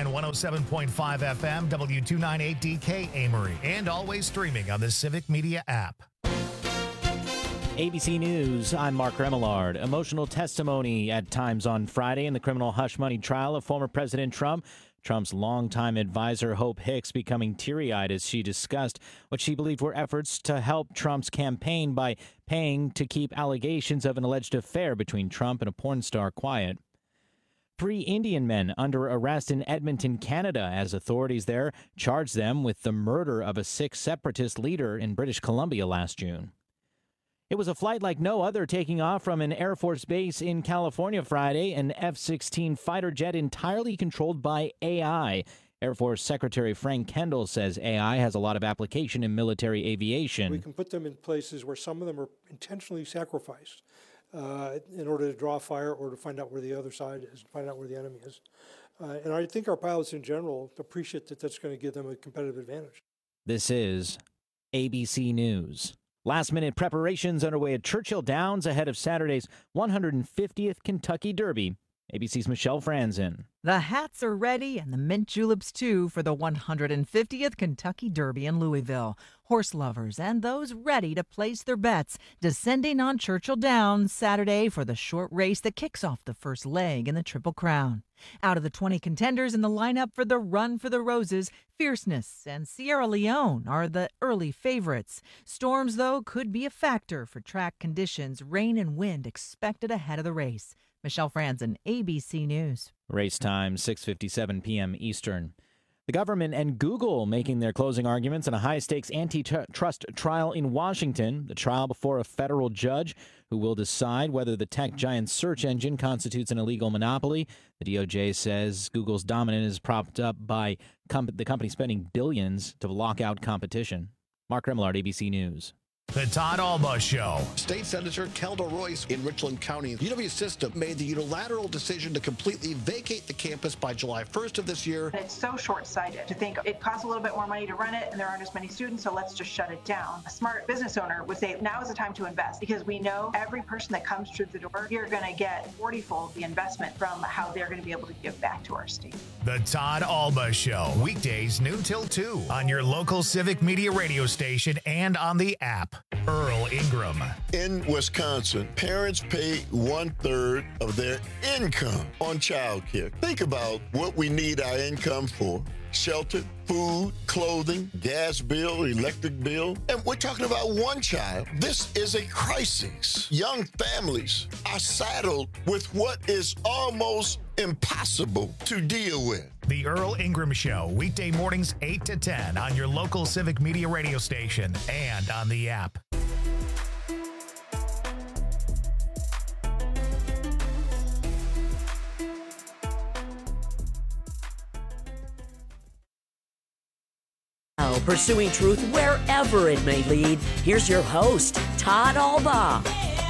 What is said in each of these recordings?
107.5 FM, W298DK Amory, and always streaming on the Civic Media app. ABC News, I'm Mark Remillard. Emotional testimony at times on Friday in the criminal hush money trial of former President Trump. Trump's longtime advisor, Hope Hicks, becoming teary-eyed as she discussed what she believed were efforts to help Trump's campaign by paying to keep allegations of an alleged affair between Trump and a porn star quiet. 3 Indian men under arrest in Edmonton, Canada, as authorities there charged them with the murder of a Sikh separatist leader in British Columbia last June. It was a flight like no other taking off from an Air Force base in California Friday, an F-16 fighter jet entirely controlled by AI. Air Force Secretary Frank Kendall says AI has a lot of application in military aviation. We can put them in places where some of them are intentionally sacrificed in order to draw fire or to find out where the other side is, find out where the enemy is. And I think our pilots in general appreciate that that's going to give them a competitive advantage. This is ABC News. Last-minute preparations underway at Churchill Downs ahead of Saturday's 150th Kentucky Derby. ABC's Michelle Franzen. The hats are ready and the mint juleps, too, for the 150th Kentucky Derby in Louisville. Horse lovers and those ready to place their bets descending on Churchill Downs Saturday for the short race that kicks off the first leg in the Triple Crown. Out of the 20 contenders in the lineup for the Run for the Roses, Fierceness and Sierra Leone are the early favorites. Storms, though, could be a factor for track conditions, rain and wind expected ahead of the race. Michelle Franzen, ABC News. Race time, 6:57 p.m. Eastern. The government and Google making their closing arguments in a high-stakes antitrust trial in Washington. The trial before a federal judge who will decide whether the tech giant's search engine constitutes an illegal monopoly. The DOJ says Google's dominance is propped up by the company spending billions to lock out competition. Mark Remillard, ABC News. The Todd Alba Show. State Senator Kelda Royce in Richland County. UW System made the unilateral decision to completely vacate the campus by July 1st of this year. It's so short-sighted to think it costs a little bit more money to run it and there aren't as many students, so let's just shut it down. A smart business owner would say now is the time to invest because we know every person that comes through the door, you're going to get 40-fold the investment from how they're going to be able to give back to our state. The Todd Alba Show. Weekdays noon till 2 on your local Civic Media radio station and on the app. Earl Ingram. In Wisconsin, parents pay 1/3 of their income on childcare. Think about what we need our income for. Shelter, food, clothing, gas bill, electric bill. And we're talking about one child. This is a crisis. Young families are saddled with what is almost impossible to deal with. The Earl Ingram Show, weekday mornings 8 to 10 on your local Civic Media radio station and on the app. Pursuing truth wherever it may lead. Here's your host, Todd Alba.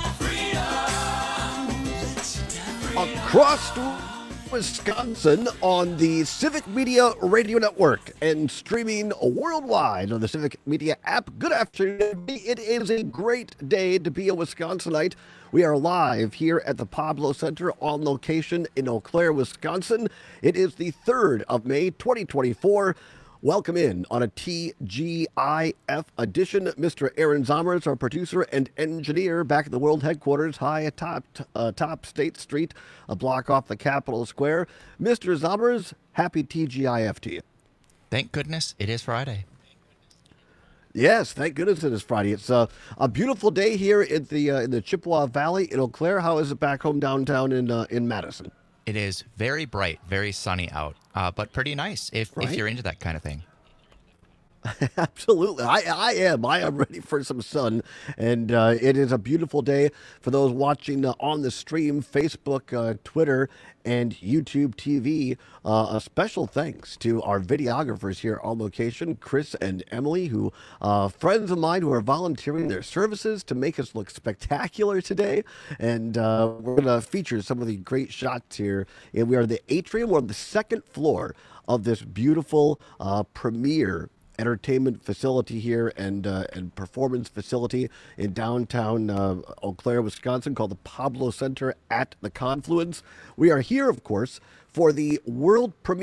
Across Wisconsin on the Civic Media Radio Network and streaming worldwide on the Civic Media app. Good afternoon. It is a great day to be a Wisconsinite. We are live here at the Pablo Center on location in Eau Claire, Wisconsin. It is the 3rd of May, 2024. Welcome in on a TGIF edition. Mr. Aaron Zommers, our producer and engineer, back at the world headquarters, high atop top State Street, a block off the Capitol Square. Mr. Zommers, happy TGIF to you. Thank goodness it is Friday. Yes, thank goodness it is Friday. It's a beautiful day here in the Chippewa Valley in Eau Claire. How is it back home downtown in Madison? It is very bright, very sunny out, but pretty nice if you're into that kind of thing. Absolutely. I am ready for some sun, and it is a beautiful day for those watching on the stream, Facebook, Twitter, and YouTube TV. A special thanks to our videographers here on location, Chris and Emily, who friends of mine who are volunteering their services to make us look spectacular today. And we're going to feature some of the great shots here. And we are in the atrium. We're on the second floor of this beautiful premier entertainment facility here and performance facility in downtown Eau Claire, Wisconsin, called the Pablo Center at the Confluence. We are here, of course, for the world premiere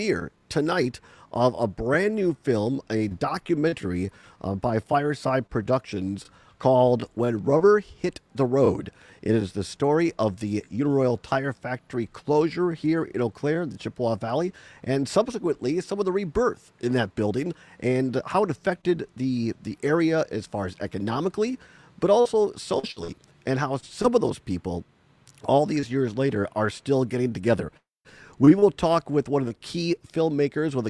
tonight of a brand new film, a documentary by Fireside Productions called When Rubber Hit the Road. It is the story of the Uniroyal Tire Factory closure here in Eau Claire, the Chippewa Valley, and subsequently some of the rebirth in that building and how it affected the area as far as economically, but also socially, and how some of those people, all these years later, are still getting together. We will talk with one of the key filmmakers, one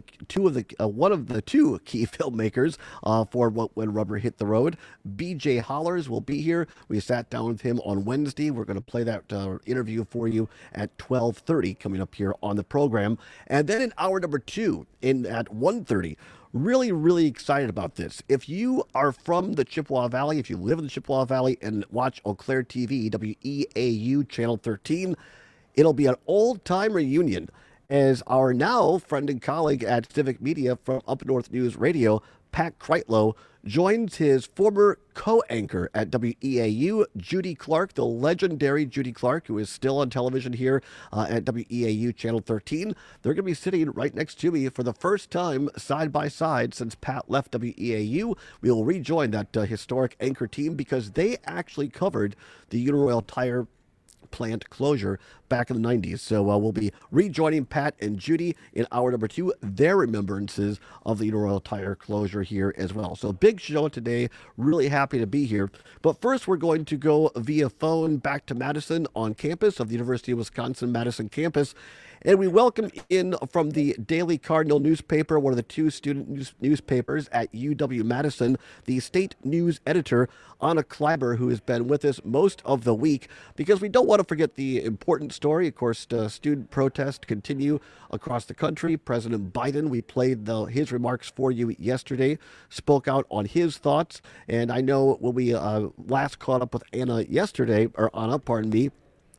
of the two key filmmakers for When Rubber Hit the Road. B.J. Hollers will be here. We sat down with him on Wednesday. We're going to play that interview for you at 12:30 coming up here on the program. And then in hour number 2 at 1:30, really, really excited about this. If you are from the Chippewa Valley, if you live in the Chippewa Valley and watch Eau Claire TV, WEAU Channel 13, it'll be an old-time reunion as our now friend and colleague at Civic Media from Up North News Radio, Pat Kreitlow, joins his former co-anchor at WEAU, Judy Clark, the legendary Judy Clark, who is still on television here at WEAU Channel 13. They're going to be sitting right next to me for the first time side by side since Pat left WEAU. We will rejoin that historic anchor team because they actually covered the Uniroyal Tire plant closure back in the 90s. So we'll be rejoining Pat and Judy in hour number 2, their remembrances of the Uniroyal Tire closure here as well. So big show today. Really happy to be here. But first, we're going to go via phone back to Madison on campus of the University of Wisconsin-Madison campus. And we welcome in from the Daily Cardinal newspaper, one of the two student newspapers at UW-Madison, the state news editor, Anna Kleiber, who has been with us most of the week, because we don't want to forget the important story. Of course, student protests continue across the country. President Biden, we played his remarks for you yesterday, spoke out on his thoughts. And I know when we last caught up with Anna yesterday, or Anna, pardon me,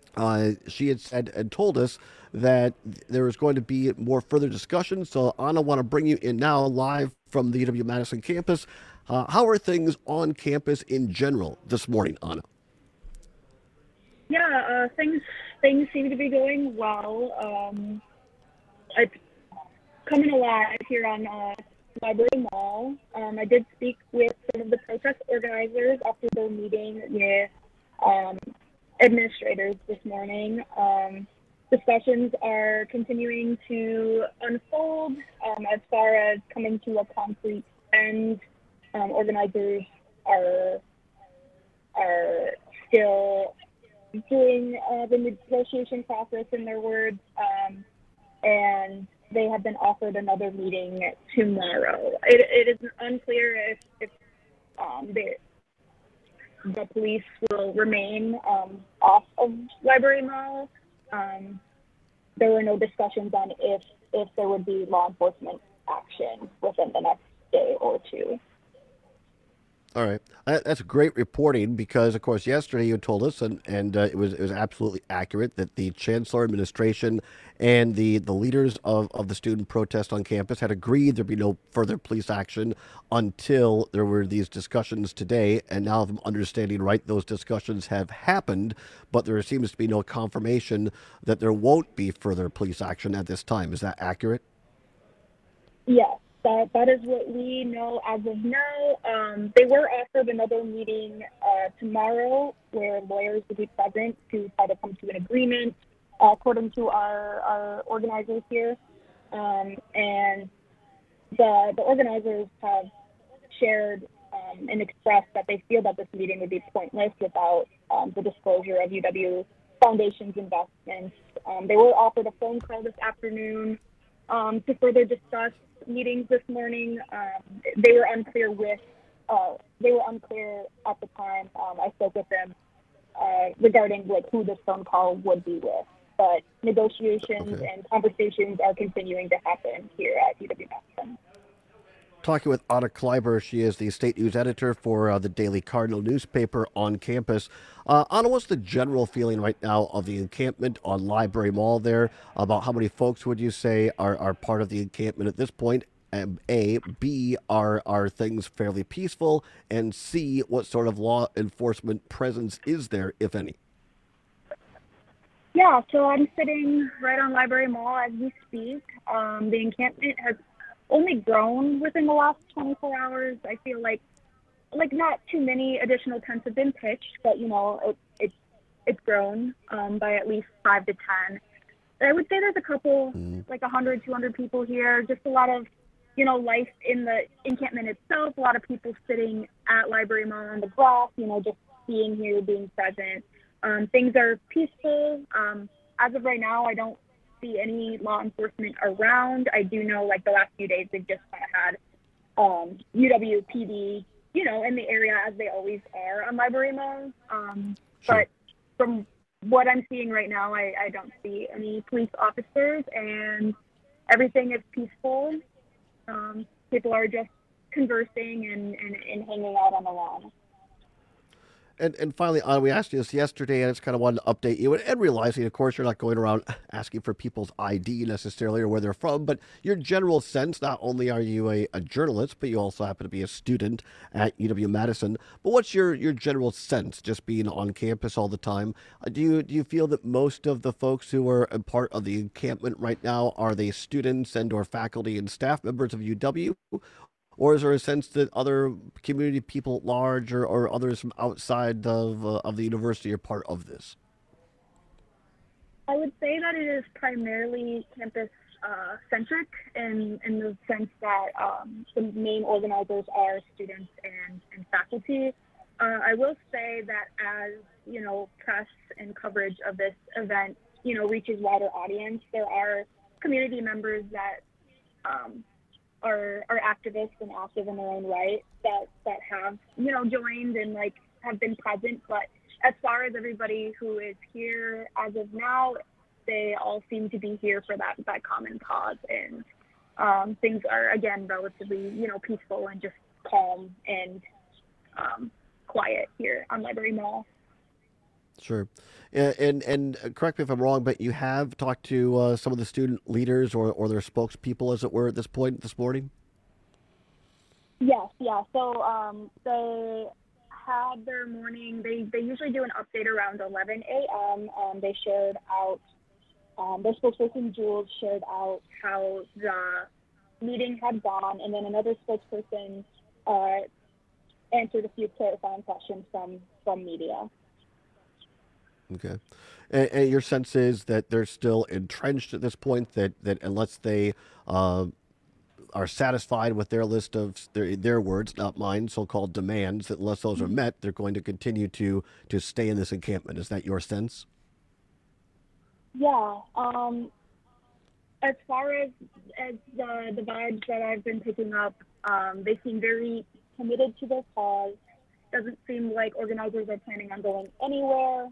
she had said and told us that there is going to be more further discussion. So, Anna, I want to bring you in now live from the UW-Madison campus. How are things on campus in general this morning, Anna? Yeah, things seem to be going well. It's coming alive here on Library Mall. I did speak with some of the protest organizers after their meeting with administrators this morning. Discussions are continuing to unfold as far as coming to a concrete end. Organizers are still doing the negotiation process in their words, and they have been offered another meeting tomorrow. It is unclear if the police will remain off of Library Mall. There were no discussions on if there would be law enforcement action within the next day or two. All right. That's great reporting because, of course, yesterday you told us, and it was absolutely accurate, that the Chancellor administration and the leaders of the student protest on campus had agreed there'd be no further police action until there were these discussions today. And now, if I'm understanding right, those discussions have happened, but there seems to be no confirmation that there won't be further police action at this time. Is that accurate? Yes. That is what we know as of now. They were offered another meeting tomorrow where lawyers will be present to try to come to an agreement, according to our organizers here. And the organizers have shared and expressed that they feel that this meeting would be pointless without the disclosure of UW Foundation's investments. They were offered a phone call this afternoon to further discuss meetings this morning. They were unclear at the time. I spoke with them regarding who this phone call would be with. But negotiations and conversations are continuing to happen here at UW-Madison. Talking with Anna Kleiber. She is the state news editor for the Daily Cardinal newspaper on campus. Anna, what's the general feeling right now of the encampment on Library Mall there? About how many folks would you say are part of the encampment at this point? A, B, are things fairly peaceful? And C, what sort of law enforcement presence is there, if any? Yeah, so I'm sitting right on Library Mall as we speak. The encampment has only grown within the last 24 hours. I feel like not too many additional tents have been pitched, but it's grown by at least 5 to 10. I would say there's a couple, like 100, 200 people here. Just a lot of, life in the encampment itself. A lot of people sitting at Library Mall on the grass, just being here, being present. Things are peaceful. As of right now, I don't see any law enforcement around. I do know, the last few days, they've just kind of had UWPD, in the area, as they always are on Library Mall. But from what I'm seeing right now, I don't see any police officers, and everything is peaceful. People are just conversing and hanging out on the lawn. And finally, Anna, we asked you this yesterday, and I just kind of wanted to update you. And realizing, of course, you're not going around asking for people's ID necessarily or where they're from, but your general sense, not only are you a journalist, but you also happen to be a student at UW-Madison. But what's your general sense, just being on campus all the time? Do you feel that most of the folks who are a part of the encampment right now, are they students and or faculty and staff members of UW? Or is there a sense that other community people at large or others from outside of the university are part of this? I would say that it is primarily campus-centric in the sense that the main organizers are students and faculty. I will say that as, press and coverage of this event, reaches wider audience, there are community members that are activists and active in their own right that have joined and have been present. But as far as everybody who is here as of now, they all seem to be here for that common cause, and things are again relatively peaceful and just calm and quiet here on Library Mall. Sure. And correct me if I'm wrong, but you have talked to some of the student leaders or their spokespeople, as it were, at this point this morning? Yes, yeah. So they had their morning. They usually do an update around 11 a.m. They shared out, their spokesperson, Jules, shared out how the meeting had gone, and then another spokesperson answered a few clarifying questions from media. Okay. And your sense is that they're still entrenched at this point, that unless they are satisfied with their list of their words, not mine, so-called demands, that unless those are met, they're going to continue to stay in this encampment. Is that your sense? Yeah. As far as the vibes that I've been picking up, they seem very committed to their cause. Doesn't seem like organizers are planning on going anywhere.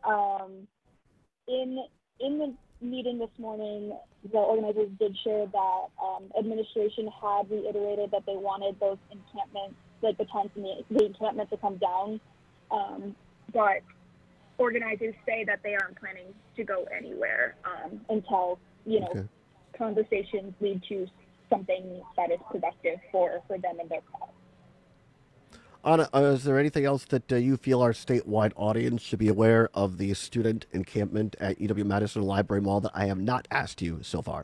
In the meeting this morning, the organizers did share that administration had reiterated that they wanted those encampments, the tents and the encampment, to come down. But organizers say that they aren't planning to go anywhere until conversations lead to something that is productive for them and their cause. Anna, is there anything else that you feel our statewide audience should be aware of the student encampment at UW-Madison Library Mall that I have not asked you so far?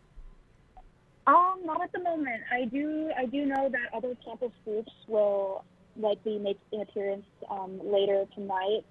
Not at the moment. I do know that other campus groups will likely make an appearance later tonight.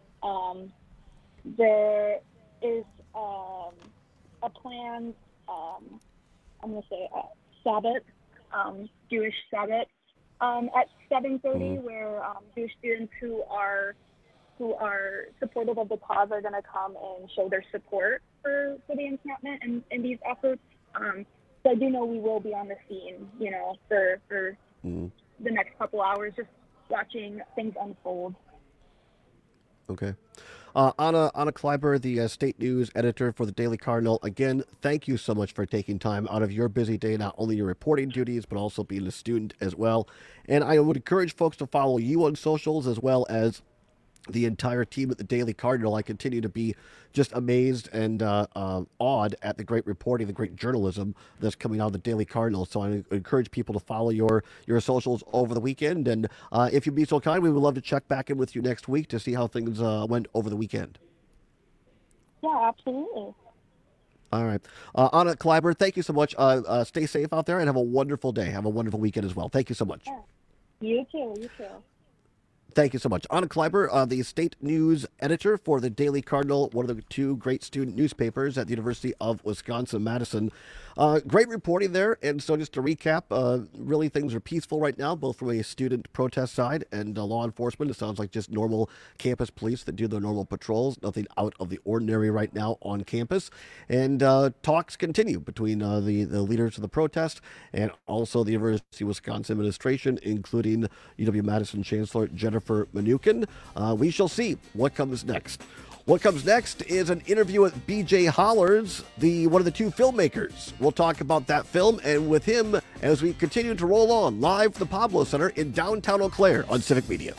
There is a planned, I'm going to say, Sabbath, Jewish Sabbath, at 7:30, where Jewish students who are supportive of the cause are going to come and show their support for the encampment and these efforts. So I do know we will be on the scene, for the next couple hours, just watching things unfold. Okay. Anna Kleiber, the state news editor for the Daily Cardinal. Again, thank you so much for taking time out of your busy day, not only your reporting duties, but also being a student as well. And I would encourage folks to follow you on socials as well as the entire team at the Daily Cardinal. I continue to be just amazed and awed at the great reporting, the great journalism that's coming out of the Daily Cardinal. So I encourage people to follow your socials over the weekend. And if you'd be so kind, we would love to check back in with you next week to see how things went over the weekend. Yeah, absolutely. All right. Anna Kleiber, thank you so much. Stay safe out there and have a wonderful day. Have a wonderful weekend as well. Thank you so much. Yeah. You too. You too. Thank you so much. Anna Kleiber, the state news editor for the Daily Cardinal, one of the two great student newspapers at the University of Wisconsin-Madison. Great reporting there. And so just to recap, really things are peaceful right now, both from a student protest side and law enforcement. It sounds like just normal campus police that do their normal patrols. Nothing out of the ordinary right now on campus. And talks continue between the leaders of the protest and also the University of Wisconsin administration, including UW-Madison Chancellor Jennifer Mnuchin. We shall see what comes next. What comes next is an interview with B.J. Hollers, one of the two filmmakers. We'll talk about that film and with him as we continue to roll on live from the Pablo Center in downtown Eau Claire on Civic Media.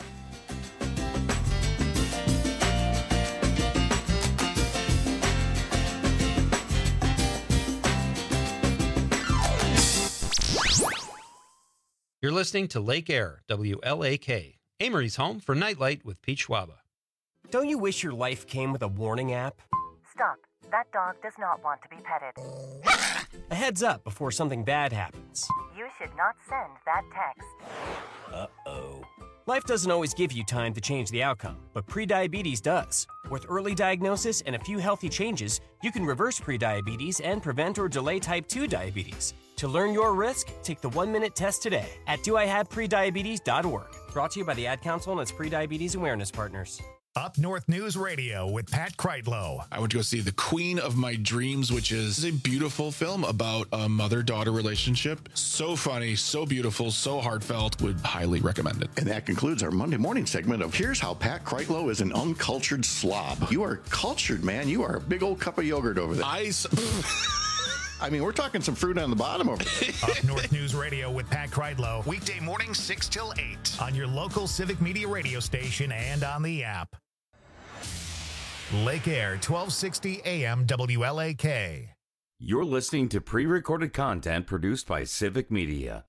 You're listening to Lake Air, WLAK, Amory's home for Nightlight with Pete Schwaba. Don't you wish your life came with a warning app? Stop. That dog does not want to be petted. A heads up before something bad happens. You should not send that text. Uh-oh. Life doesn't always give you time to change the outcome, but prediabetes does. With early diagnosis and a few healthy changes, you can reverse prediabetes and prevent or delay type 2 diabetes. To learn your risk, take the 1-minute test today at doihaveprediabetes.org. Brought to you by the Ad Council and its prediabetes awareness partners. Up North News Radio with Pat Kreitlow. I went to go see The Queen of My Dreams, which is a beautiful film about a mother-daughter relationship. So funny, so beautiful, so heartfelt. Would highly recommend it. And that concludes our Monday morning segment of Here's How Pat Kreitlow is an Uncultured Slob. You are cultured, man. You are a big old cup of yogurt over there. I mean, we're talking some fruit on the bottom over there. Up North News Radio with Pat Kreitlow. Weekday mornings 6 till 8 on your local Civic Media radio station and on the app. Lake Air, 1260 AM WLAK. You're listening to pre-recorded content produced by Civic Media.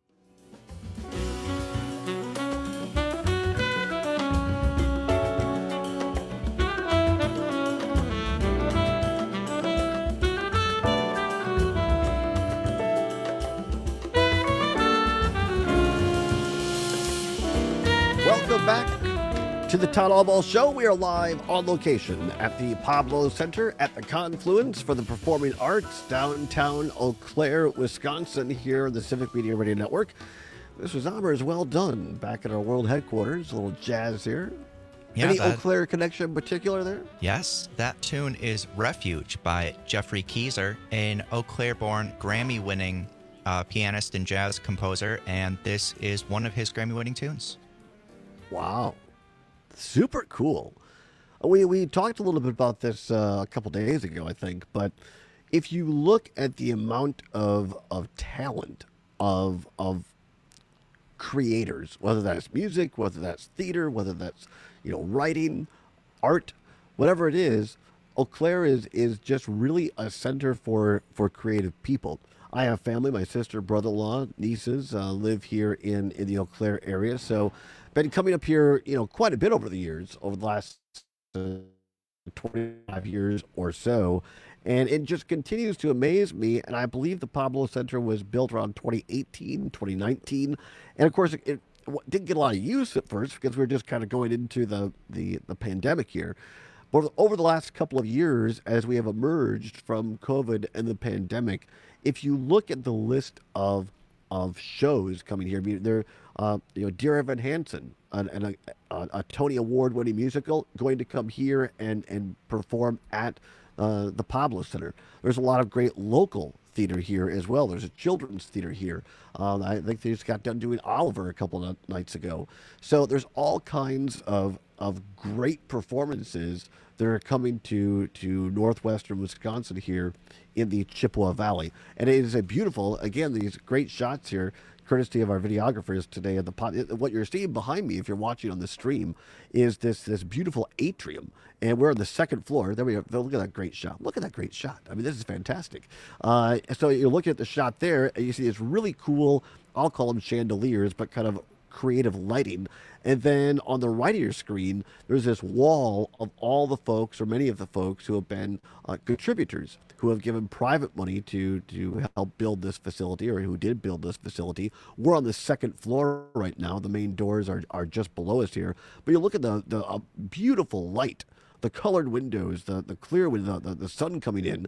Welcome back to the Todd Allball Show. We are live on location at the Pablo Center at the Confluence for the Performing Arts, downtown Eau Claire, Wisconsin, here on the Civic Media Radio Network. Mr. Zomer is well done back at our world headquarters. A little jazz here. Yeah, Any Eau Claire connection in particular there? Yes, that tune is Refuge by Jeffrey Keyser, an Eau Claire-born Grammy-winning pianist and jazz composer, and this is one of his Grammy-winning tunes. Wow. Super cool. We talked a little bit about this a couple days ago, I think, but if you look at the amount of talent of creators, whether that's music, whether that's theater, whether that's writing, art, whatever it is, Eau Claire is just really a center for creative people. I have family, my sister, brother-in-law, nieces live here in the Eau Claire area, so been coming up here, quite a bit over the years, over the last 25 years or so, and it just continues to amaze me. And I believe the Pablo Center was built around 2018, 2019, and of course it didn't get a lot of use at first because we were just kind of going into the pandemic here. But over the last couple of years, as we have emerged from COVID and the pandemic, if you look at the list of shows coming here, I mean, there, Dear Evan Hansen, a Tony Award-winning musical, going to come here and perform at the Pablo Center. There's a lot of great local theater here as well. There's a children's theater here. I think they just got done doing Oliver a couple of nights ago. So there's all kinds of great performances that are coming to northwestern Wisconsin here in the Chippewa Valley. And it is a beautiful, again, these great shots here, courtesy of our videographers today. What you're seeing behind me, if you're watching on the stream, is this beautiful atrium. And we're on the second floor. There we go. Look at that great shot. Look at that great shot. I mean, this is fantastic. So you're looking at the shot there, and you see this really cool, I'll call them chandeliers, but kind of creative lighting. And then on the right of your screen, there's this wall of all the folks, or many of the folks, who have been contributors, who have given private money to help build this facility, or who did build this facility. We're on the second floor right now. The main doors are just below us here. But you look at the beautiful light, the colored windows, the clear window, the sun coming in.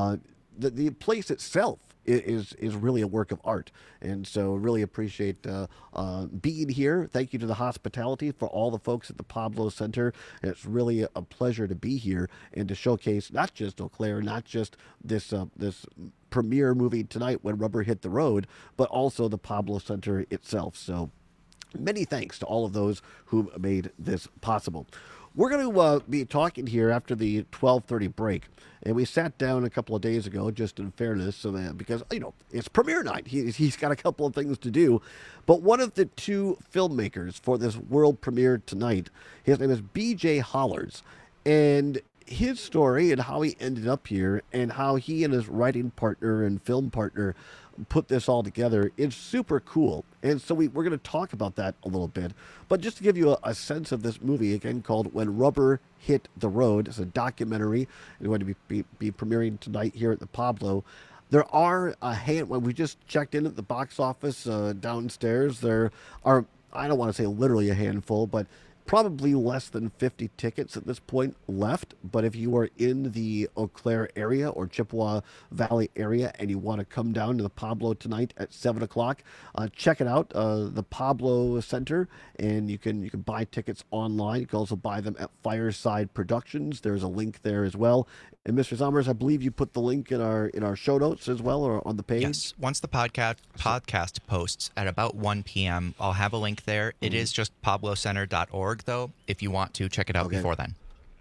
The place itself is really a work of art. And so really appreciate being here. Thank you to the hospitality for all the folks at the Pablo Center. It's really a pleasure to be here and to showcase not just Eau Claire, not just this premiere movie tonight, When Rubber Hit the Road, but also the Pablo Center itself. So many thanks to all of those who made this possible. We're going to be talking here after the 12:30 break, and we sat down a couple of days ago, just in fairness, because, it's premiere night. He's got a couple of things to do. But one of the two filmmakers for this world premiere tonight, his name is B.J. Hollers, and his story and how he ended up here and how he and his writing partner and film partner put this all together is super cool. And so we're going to talk about that a little bit. But just to give you a sense of this movie, again, called When Rubber Hit the Road. It's a documentary. It's going to be premiering tonight here at the Pablo. There are when we just checked in at the box office downstairs, there are, I don't want to say literally a handful, but probably less than 50 tickets at this point left. But if you are in the Eau Claire area or Chippewa Valley area and you want to come down to the Pablo tonight at 7 o'clock, check it out, the Pablo Center, and you can buy tickets online. You can also buy them at Fireside Productions. There's a link there as well. And Mr. Zommers, I believe you put the link in our show notes as well, or on the page. Yes. Once the podcast posts at about 1 p.m., I'll have a link there. It is just pablocenter.org, though, if you want to check it out before then.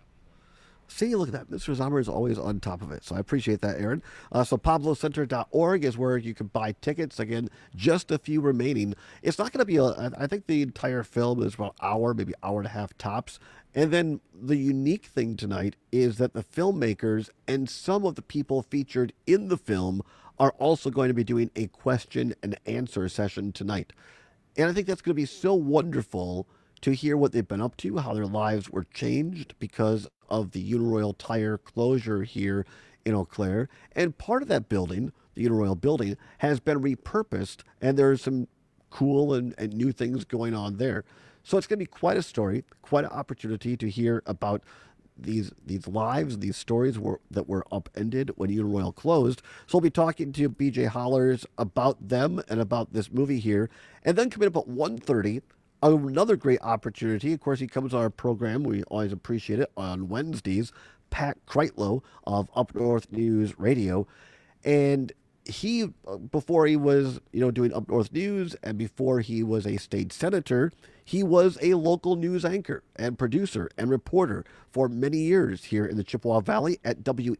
See, look at that. Mr. Zommer is always on top of it. So I appreciate that, Aaron. So pablocenter.org is where you can buy tickets. Again, just a few remaining. It's not going to be, I think the entire film is about an hour, maybe hour and a half tops. And then the unique thing tonight is that the filmmakers and some of the people featured in the film are also going to be doing a question and answer session tonight. And I think that's going to be so wonderful to hear what they've been up to, how their lives were changed because of the Uniroyal Tire closure here in Eau Claire. And part of that building, the Uniroyal building, has been repurposed, and there's some cool and new things going on there. So it's going to be quite a story, quite an opportunity to hear about these lives, these stories that were upended when Uniroyal closed. So we'll be talking to B.J. Hollers about them and about this movie here. And then coming up at 1:30, another great opportunity. Of course, he comes on our program. We always appreciate it on Wednesdays. Pat Kreitlow of Up North News Radio. And he, before he was, doing Up North News, and before he was a state senator, he was a local news anchor and producer and reporter for many years here in the Chippewa Valley at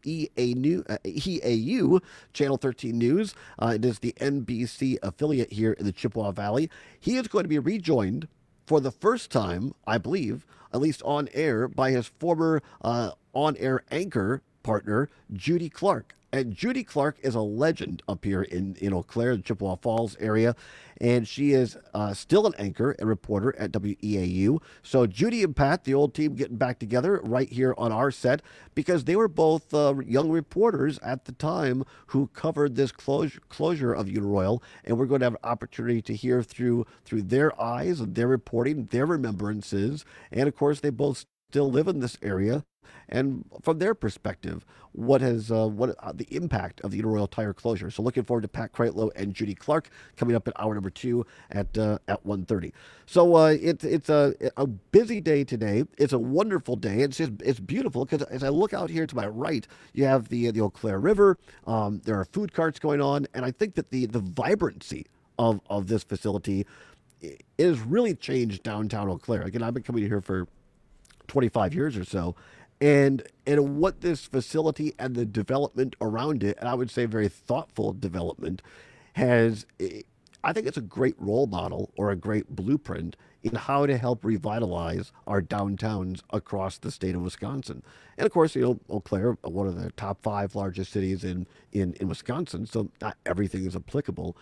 WEAU, Channel 13 News. It is the NBC affiliate here in the Chippewa Valley. He is going to be rejoined for the first time, I believe, at least on air, by his former on-air anchor partner, Judy Clark. And Judy Clark is a legend up here in Eau Claire, the Chippewa Falls area. And she is still an anchor and reporter at WEAU. So Judy and Pat, the old team, getting back together right here on our set, because they were both young reporters at the time who covered this closure of Uniroyal. And we're going to have an opportunity to hear through their eyes and their reporting, their remembrances. And of course, they both still live in this area. And from their perspective, what the impact of the Uniroyal Tire closure. So looking forward to Pat Kreitlow and Judy Clark coming up at hour number 2 at 1:30. So it's a busy day today. It's a wonderful day. It's beautiful because as I look out here to my right, you have the Eau Claire River. There are food carts going on, and I think that the vibrancy of this facility is really changed downtown Eau Claire. Again, I've been coming here for 25 years or so. And what this facility and the development around it, and I would say very thoughtful development, has, I think it's a great role model or a great blueprint in how to help revitalize our downtowns across the state of Wisconsin. And of course, Eau Claire, one of the top 5 largest cities in Wisconsin, so not everything is applicable.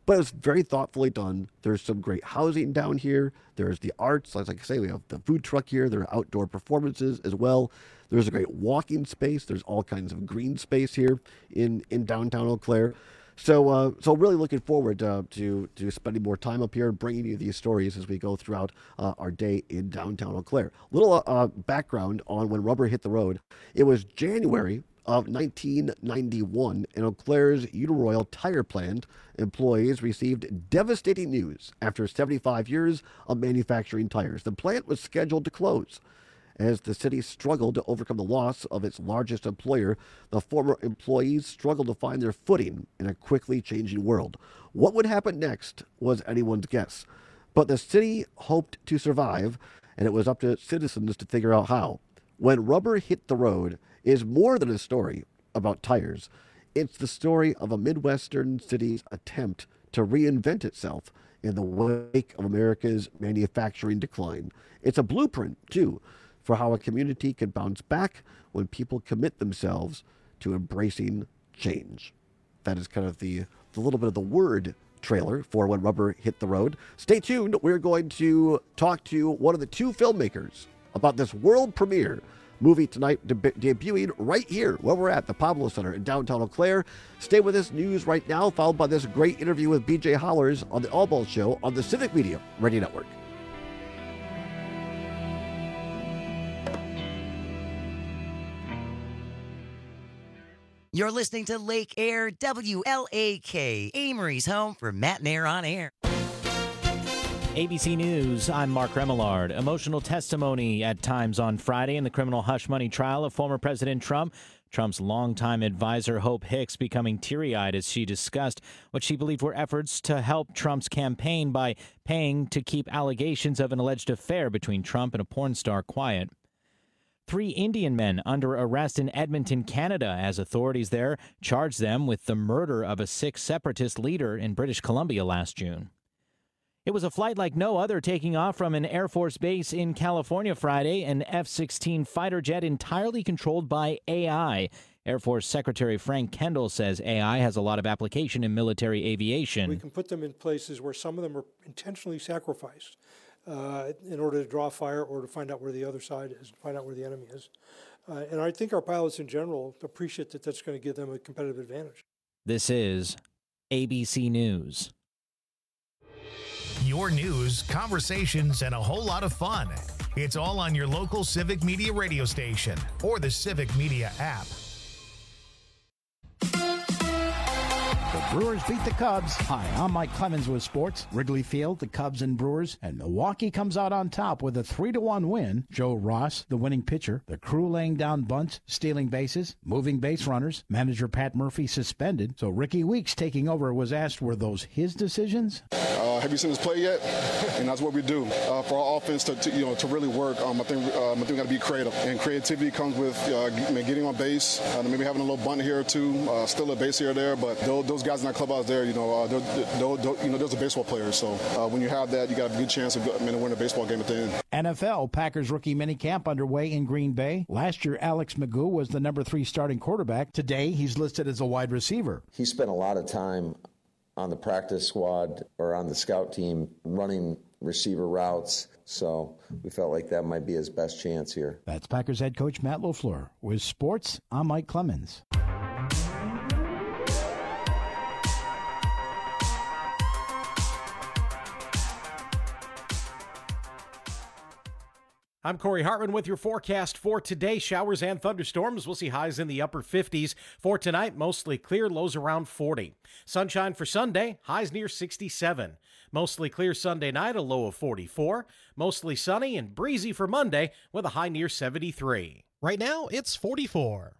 But it's very thoughtfully done. There's some great housing down here. There's the arts. Like I say, we have the food truck here. There are outdoor performances as well. There's a great walking space. There's all kinds of green space here in downtown Eau Claire. So really looking forward to spending more time up here and bringing you these stories as we go throughout our day in downtown Eau Claire. Little background on when rubber hit the road. It was January of 1991, and Eau Claire's Uniroyal tire plant employees received devastating news after 75 years of manufacturing tires. The plant was scheduled to close. As the city struggled to overcome the loss of its largest employer, the former employees struggled to find their footing in a quickly changing world. What would happen next was anyone's guess. But the city hoped to survive, and it was up to citizens to figure out how. When rubber hit the road is more than a story about tires. It's the story of a Midwestern city's attempt to reinvent itself in the wake of America's manufacturing decline. It's a blueprint, too, for how a community can bounce back when people commit themselves to embracing change. That is kind of the little bit of the word trailer for When Rubber Hit the Road. Stay tuned. We're going to talk to one of the two filmmakers about this world premiere movie tonight, debuting right here where we're at the Pablo Center in downtown Eau Claire. Stay with this news right now, followed by this great interview with BJ Hollers on the All Ball Show on the Civic Media Radio Network. You're listening to Lake Air WLAK, Amory's home for Matt and Air on Air. ABC News, I'm Mark Remillard. Emotional testimony at times on Friday in the criminal hush money trial of former President Trump. Trump's longtime advisor Hope Hicks becoming teary-eyed as she discussed what she believed were efforts to help Trump's campaign by paying to keep allegations of an alleged affair between Trump and a porn star quiet. 3 Indian men under arrest in Edmonton, Canada, as authorities there charged them with the murder of a Sikh separatist leader in British Columbia last June. It was a flight like no other taking off from an Air Force base in California Friday, an F-16 fighter jet entirely controlled by AI. Air Force Secretary Frank Kendall says AI has a lot of application in military aviation. We can put them in places where some of them are intentionally sacrificed in order to draw fire or to find out where the other side is, find out where the enemy is. And I think our pilots in general appreciate that that's going to give them a competitive advantage. This is ABC News. Your news, conversations, and a whole lot of fun. It's all on your local Civic Media radio station or the Civic Media app. The Brewers beat the Cubs. Hi, I'm Mike Clemens with sports. Wrigley Field, the Cubs and Brewers, and Milwaukee comes out on top with a 3-1 win. Joe Ross, the winning pitcher, the crew laying down bunts, stealing bases, moving base runners. Manager Pat Murphy suspended. So Ricky Weeks taking over was asked, were those his decisions? Have you seen us play yet? And that's what we do. For our offense to really work, I think we got to be creative. And creativity comes with getting on base, maybe having a little bunt here or two, still a base here or there. But those guys in that clubhouse there, those are baseball players. So when you have that, you got a good chance of winning a baseball game at the end. NFL Packers rookie minicamp underway in Green Bay. Last year, Alex Magoo was the number 3 starting quarterback. Today, he's listed as a wide receiver. He spent a lot of time on the practice squad or on the scout team running receiver routes. So we felt like that might be his best chance here. That's Packers head coach Matt LaFleur. With sports, I'm Mike Clemens. I'm Corey Hartman with your forecast for today. Showers and thunderstorms. We'll see highs in the upper 50s. For tonight, mostly clear, lows around 40. Sunshine for Sunday, highs near 67. Mostly clear Sunday night, a low of 44. Mostly sunny and breezy for Monday with a high near 73. Right now, it's 44.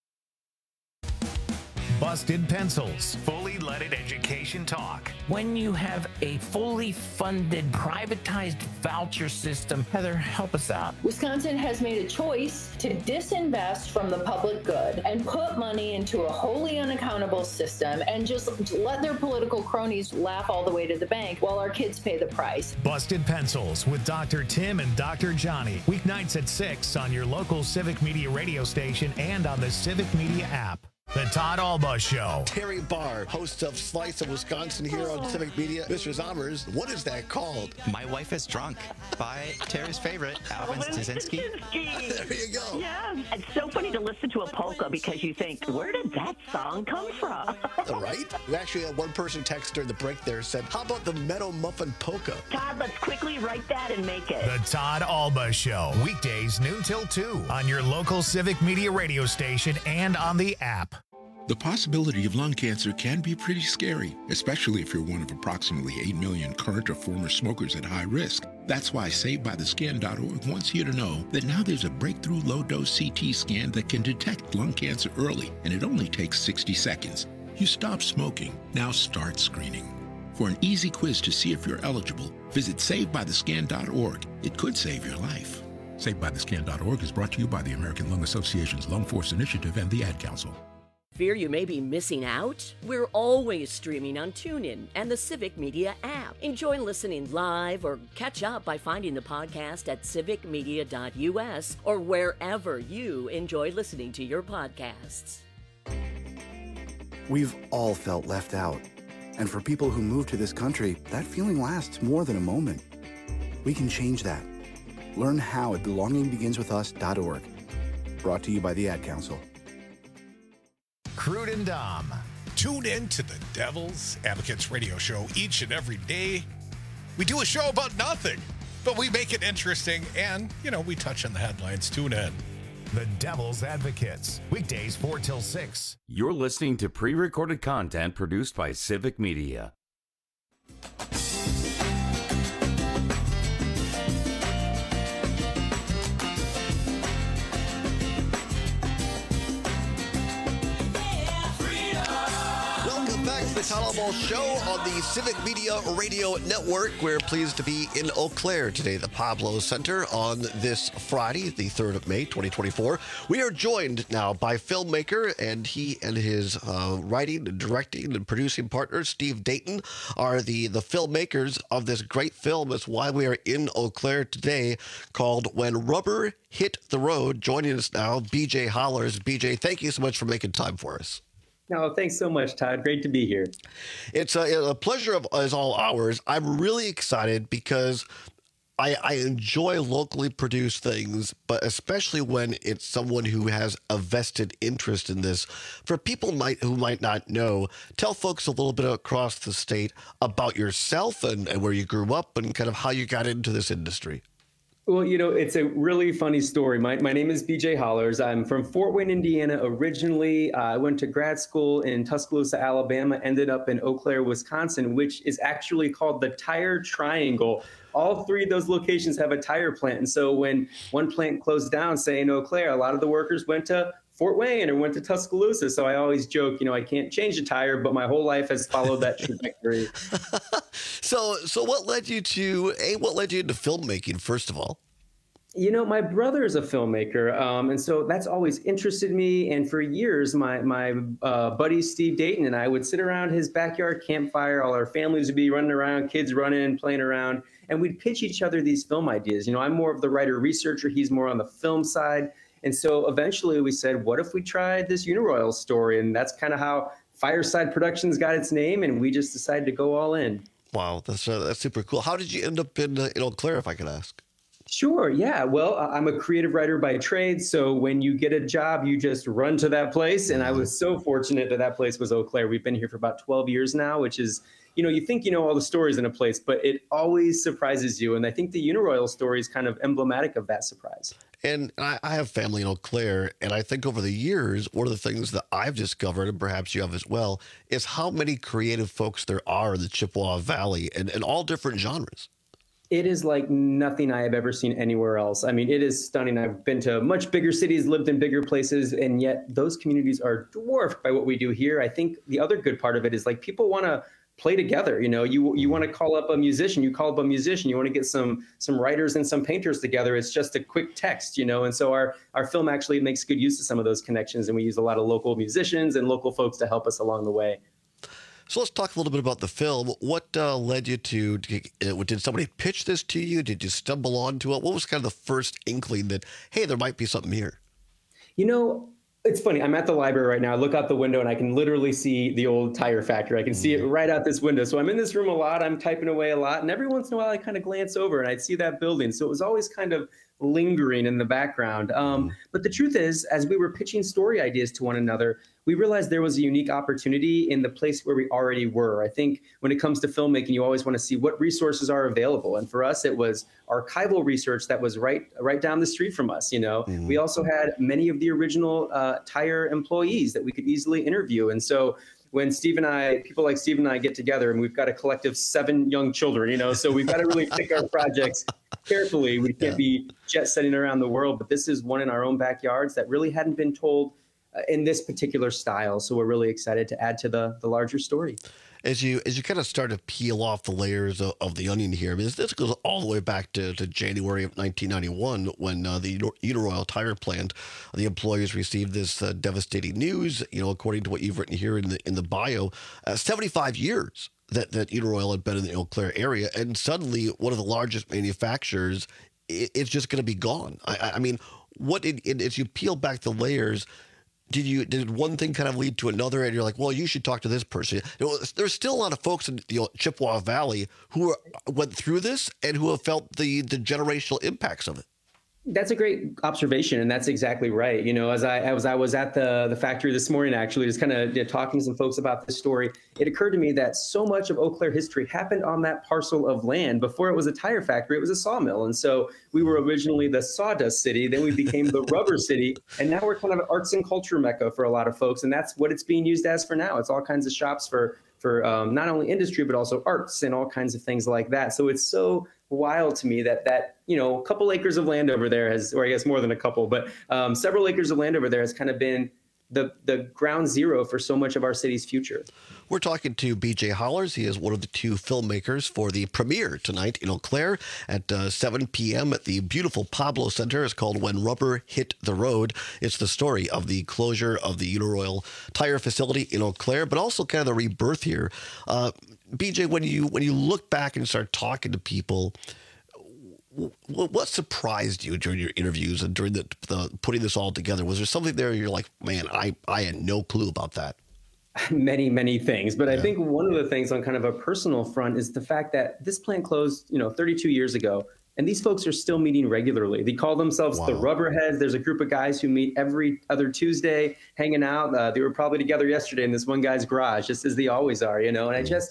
Busted Pencils, fully leaded education talk. When you have a fully funded, privatized voucher system, Heather, help us out. Wisconsin has made a choice to disinvest from the public good and put money into a wholly unaccountable system and just let their political cronies laugh all the way to the bank while our kids pay the price. Busted Pencils with Dr. Tim and Dr. Johnny. Weeknights at 6 on your local Civic Media radio station and on the Civic Media app. The Todd Alba Show. Terry Barr, host of Slice of Wisconsin here on Civic Media. Mr. Zommers, what is that called? My Wife is Drunk by Terry's favorite, Alvin Staszynski. There you go. Yeah, it's so funny to listen to a polka because you think, where did that song come from? Right? We actually had one person text during the break there said, how about the Meadow Muffin Polka? Todd, let's quickly write that and make it. The Todd Alba Show. Weekdays noon till 2 on your local Civic Media radio station and on the app. The possibility of lung cancer can be pretty scary, especially if you're one of approximately 8 million current or former smokers at high risk. That's why SaveByTheScan.org wants you to know that now there's a breakthrough low-dose CT scan that can detect lung cancer early, and it only takes 60 seconds. You stop smoking, now start screening. For an easy quiz to see if you're eligible, visit SaveByTheScan.org. It could save your life. SaveByTheScan.org is brought to you by the American Lung Association's Lung Force Initiative and the Ad Council. Fear you may be missing out? We're always streaming on TuneIn and the Civic Media app. Enjoy listening live or catch up by finding the podcast at civicmedia.us or wherever you enjoy listening to your podcasts. We've all felt left out. And for people who move to this country, that feeling lasts more than a moment. We can change that. Learn how at belongingbeginswithus.org. Brought to you by the Ad Council. Crude and Dom. Tune in to the Devil's Advocates radio show each and every day. We do a show about nothing, but we make it interesting and, we touch on the headlines. Tune in. The Devil's Advocates. Weekdays 4 till 6. You're listening to pre-recorded content produced by Civic Media. The Todd Alba Show on the Civic Media Radio Network. We're pleased to be in Eau Claire today, the Pablo Center, on this Friday, the 3rd of May, 2024. We are joined now by filmmaker, and he and his writing and directing and producing partner, Steve Dayton, are the filmmakers of this great film. That's why we are in Eau Claire today, called When Rubber Hit the Road. Joining us now, BJ Hollers. BJ, thank you so much for making time for us. No, thanks so much, Todd. Great to be here. It's a pleasure as all ours. I'm really excited because I enjoy locally produced things, but especially when it's someone who has a vested interest in this. For people who might not know, tell folks a little bit across the state about yourself and where you grew up and kind of how you got into this industry. Well, it's a really funny story. My name is BJ Hollers. I'm from Fort Wayne, Indiana originally. I went to grad school in Tuscaloosa, Alabama, ended up in Eau Claire, Wisconsin, which is actually called the Tire Triangle. All three of those locations have a tire plant. And so when one plant closed down, say in Eau Claire, a lot of the workers went to Fort Wayne or went to Tuscaloosa. So I always joke, I can't change a tire, but my whole life has followed that trajectory. So what led you to filmmaking, first of all? My brother is a filmmaker, and so that's always interested me. And for years, my buddy Steve Dayton and I would sit around his backyard campfire. All our families would be running around, kids running, playing around, and we'd pitch each other these film ideas. I'm more of the writer-researcher. He's more on the film side. And so eventually we said, what if we tried this Uniroyal story? And that's kind of how Fireside Productions got its name, and we just decided to go all in. Wow, that's super cool. How did you end up in Eau Claire, if I could ask? Sure. Yeah. Well, I'm a creative writer by trade. So when you get a job, you just run to that place. And I was so fortunate that place was Eau Claire. We've been here for about 12 years now, which is, you think you know all the stories in a place, but it always surprises you. And I think the Uniroyal story is kind of emblematic of that surprise. And I have family in Eau Claire, and I think over the years, one of the things that I've discovered, and perhaps you have as well, is how many creative folks there are in the Chippewa Valley and all different genres. It is like nothing I have ever seen anywhere else. I mean, it is stunning. I've been to much bigger cities, lived in bigger places, and yet those communities are dwarfed by what we do here. I think the other good part of it is people want to play together. You want to call up a musician, you call up a musician, you want to get some writers and some painters together. It's just a quick text, and so our film actually makes good use of some of those connections, and we use a lot of local musicians and local folks to help us along the way. So let's talk a little bit about the film. What led you to, did somebody pitch this to you? Did you stumble onto it? What was kind of the first inkling that, hey, there might be something here? It's funny. I'm at the library right now. I look out the window and I can literally see the old tire factory. I can see it right out this window. So I'm in this room a lot. I'm typing away a lot. And every once in a while, I kind of glance over and I'd see that building. So it was always kind of lingering in the background. But the truth is, as we were pitching story ideas to one another, we realized there was a unique opportunity in the place where we already were. I think when it comes to filmmaking, you always want to see what resources are available. And for us, it was archival research that was right down the street from us. We also had many of the original Tire employees that we could easily interview. And so when people like Steve and I get together, and we've got a collective 7 young children, so we've got to really pick our projects carefully. We can't be jet setting around the world, but this is one in our own backyards that really hadn't been told in this particular style. So we're really excited to add to the larger story. As you kind of start to peel off the layers of the onion here, I mean, this goes all the way back to January of 1991 when the Uniroyal tire plant, the employees received this devastating news. According to what you've written here in the bio, 75 years that Uniroyal had been in the Eau Claire area, and suddenly one of the largest manufacturers is just going to be gone. I mean, as you peel back the layers, did one thing kind of lead to another, and you're like, well, you should talk to this person? There's still a lot of folks in the Chippewa Valley who went through this and who have felt the generational impacts of it. That's a great observation, and that's exactly right. As I was at the factory this morning, actually, just kind of talking to some folks about this story, it occurred to me that so much of Eau Claire history happened on that parcel of land. Before it was a tire factory, it was a sawmill. And so we were originally the sawdust city, then we became the rubber city, and now we're kind of an arts and culture mecca for a lot of folks, and that's what it's being used as for now. It's all kinds of shops for not only industry, but also arts and all kinds of things like that. So it's so wild to me that a couple acres of land over there or I guess more than a couple, but several acres of land over there has kind of been the ground zero for so much of our city's future. We're talking to BJ Hollers. He is one of the 2 filmmakers for the premiere tonight in Eau Claire at 7 p.m. at the beautiful Pablo Center. It's called When Rubber Hit the Road. It's the story of the closure of the Uniroyal tire facility in Eau Claire, but also kind of the rebirth here. BJ, when you look back and start talking to people, what surprised you during your interviews and during the putting this all together? Was there something there you're like, man, I had no clue about that? Many, many things. But I think one of the things on kind of a personal front is the fact that this plant closed, 32 years ago. And these folks are still meeting regularly. They call themselves the Rubberheads. There's a group of guys who meet every other Tuesday, hanging out. They were probably together yesterday in this one guy's garage, just as they always are, And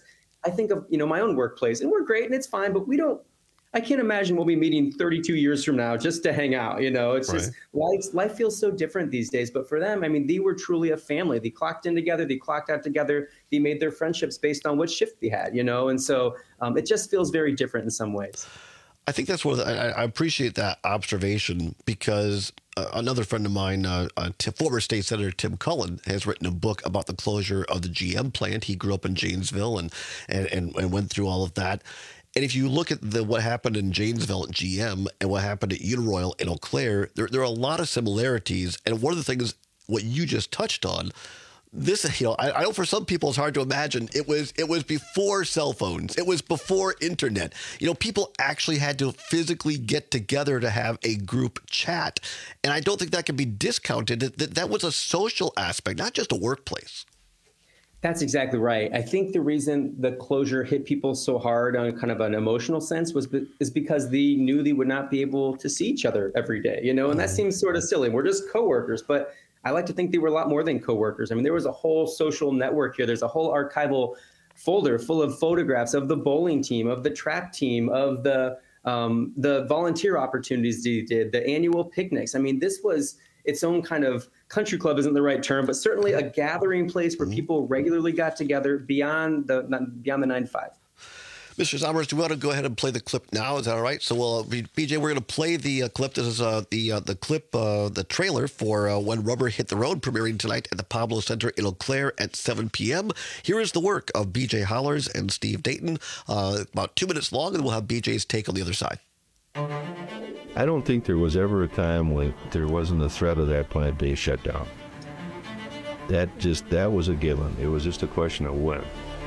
I think of, my own workplace, and we're great and it's fine, but I can't imagine we'll be meeting 32 years from now just to hang out. It's just life feels so different these days. But for them, I mean, they were truly a family. They clocked in together. They clocked out together. They made their friendships based on what shift they had, And so it just feels very different in some ways. I think that's I appreciate that observation because another friend of mine, former state senator Tim Cullen, has written a book about the closure of the GM plant. He grew up in Janesville and went through all of that. And if you look at what happened in Janesville at GM and what happened at Uniroyal in Eau Claire, there are a lot of similarities. And one of the things, what you just touched on, this, I know for some people it's hard to imagine. It was before cell phones. It was before internet. People actually had to physically get together to have a group chat. And I don't think that can be discounted. That was a social aspect, not just a workplace. That's exactly right. I think the reason the closure hit people so hard on kind of an emotional sense is because they knew they would not be able to see each other every day, and that seems sort of silly. We're just coworkers, but I like to think they were a lot more than coworkers. I mean, there was a whole social network here. There's a whole archival folder full of photographs of the bowling team, of the track team, of the volunteer opportunities they did, the annual picnics. I mean, this was its own kind of country club isn't the right term, but certainly a gathering place where people regularly got together beyond the 9 to 5. Mr. Sommers, do we want to go ahead and play the clip now? Is that all right? So, BJ, we're going to play the clip. This is the clip, the trailer for When Rubber Hit the Road, premiering tonight at the Pablo Center in Eau Claire at 7 p.m. Here is the work of BJ Hollers and Steve Dayton, about 2 minutes long, and we'll have BJ's take on the other side. I don't think there was ever a time when there wasn't the threat of that plant being shut down. That was a given. It was just a question of when.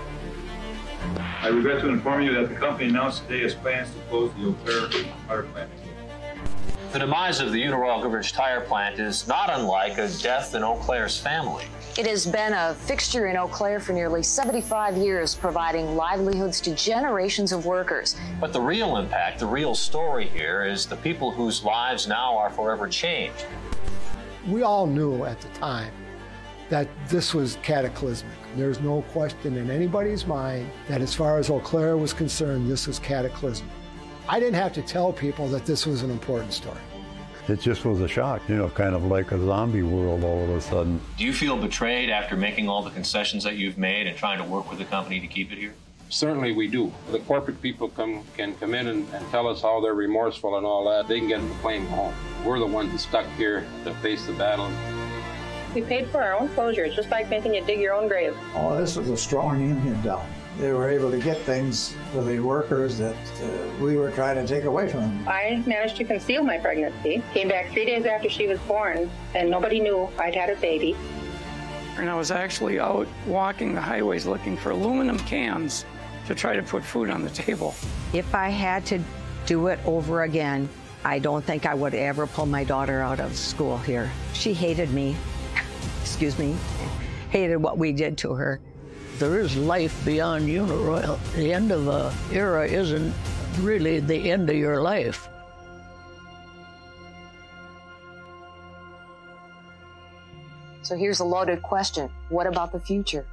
I regret to inform you that the company announced today its plans to close the Eau Claire tire plant. The demise of the Uniroyal Goodrich Tire Plant is not unlike a death in Eau Claire's family. It has been a fixture in Eau Claire for nearly 75 years, providing livelihoods to generations of workers. But the real impact, the real story here is the people whose lives now are forever changed. We all knew at the time that this was cataclysmic. There's no question in anybody's mind that as far as Eau Claire was concerned, this was cataclysmic. I didn't have to tell people that this was an important story. It just was a shock, kind of like a zombie world all of a sudden. Do you feel betrayed after making all the concessions that you've made and trying to work with the company to keep it here? Certainly we do. The corporate people can come in and tell us how they're remorseful and all that. They can get the plane home. We're the ones that stuck here to face the battle. We paid for our own closure. It's just like making you dig your own grave. Oh, this was a strong union down. They were able to get things for the workers that we were trying to take away from them. I managed to conceal my pregnancy. Came back 3 days after she was born, and nobody knew I'd had a baby. And I was actually out walking the highways looking for aluminum cans to try to put food on the table. If I had to do it over again, I don't think I would ever pull my daughter out of school here. She hated me. Excuse me. Hated what we did to her. There is life beyond Uniroyal. The end of an era isn't really the end of your life. So here's a loaded question. What about the future?